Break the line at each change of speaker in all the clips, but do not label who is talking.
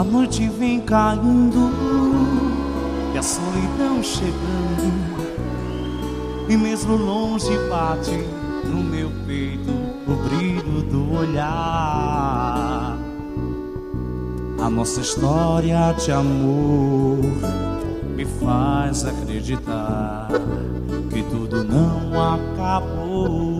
A noite vem caindo e a solidão chegando, e mesmo longe bate no meu peito o brilho do olhar. A nossa história de amor me faz acreditar que tudo não acabou.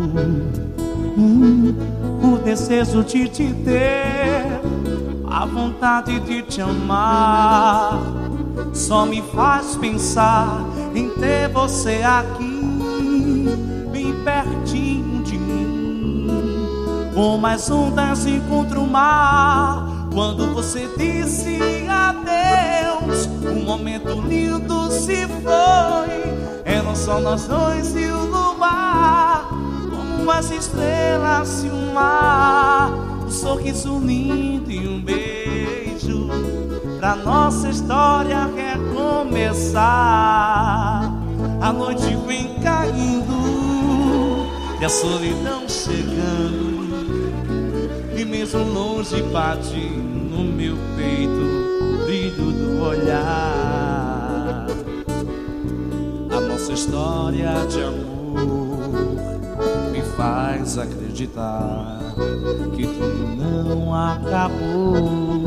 O desejo de te ter, a vontade de te amar, só me faz pensar em ter você aqui, bem pertinho de mim. Com mais ondas encontro o mar. Quando você disse adeus, um momento lindo se foi. Eram só nós dois e o luar, como as estrelas e o mar. Um sorriso lindo e um beijo pra nossa história recomeçar. A noite vem caindo e a solidão chegando, e mesmo longe bate no meu peito o brilho do olhar. A nossa história de amor me faz acreditar que tudo não acabou.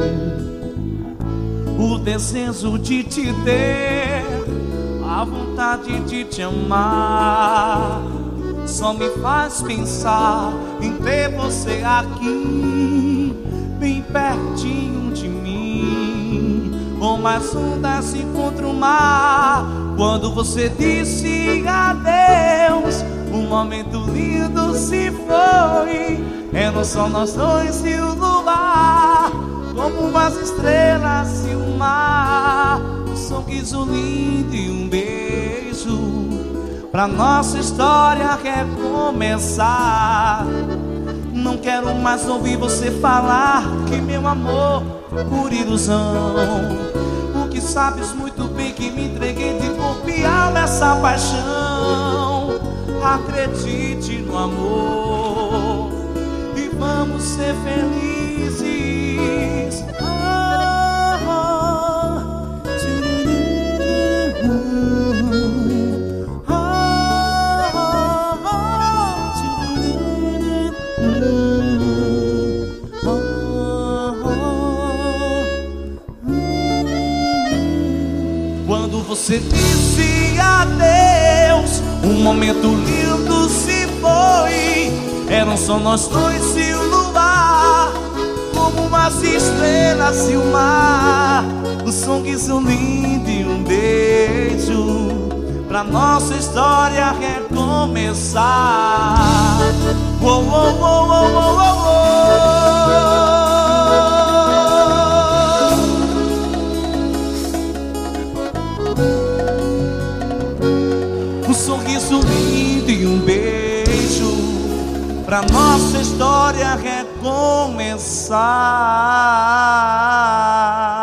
O desejo de te ter, a vontade de te amar, só me faz pensar em ter você aqui, bem pertinho de mim. Com mais ondas encontro o mar. Quando você disse adeus, um momento lindo se foi. Eram só nós dois e o luar, como umas estrelas e o mar. Um sorriso lindo e um beijo pra nossa história recomeçar. Não quero mais ouvir você falar que meu amor foi por ilusão, porque sabes muito bem que me entreguei de corpo e alma essa paixão. Acredite no amor e vamos ser felizes. Quando você disse adeus, um momento lindo se foi. Eram só nós dois e o luar, como umas estrelas e o mar. Um sorriso lindo e um beijo pra nossa história recomeçar. Oh, oh, oh, oh, oh, oh, oh. Um sorriso lindo e um beijo pra nossa história recomeçar.